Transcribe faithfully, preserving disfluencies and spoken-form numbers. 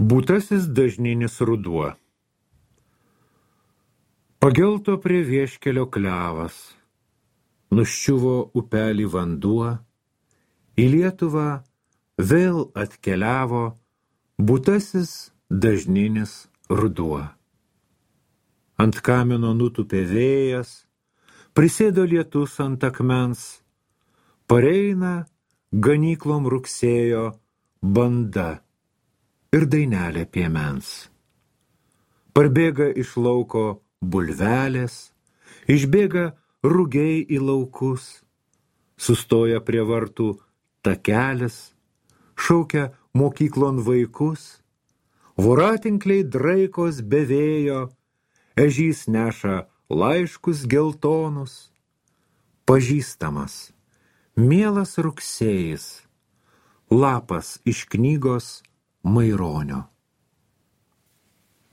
Būtasis dažninis ruduo. Pagelto prie vieškelio klevas, nuščiuvo upelį vanduo, į Lietuvą vėl atkeliavo būtasis dažninis ruduo. Ant kamino nutupė vėjas, prisėdo lietus ant akmens, pareina ganyklom rugsėjo banda ir dainelė piemens. Parbėga iš lauko bulvelės, išbėga rugiai į laukus, sustoja prie vartų takelis, šaukia mokyklon vaikus, voratinkliai draikos be vėjo, ežys neša laiškus geltonus, pažįstamas, mielas rugsėjis, lapas iš knygos Maironio.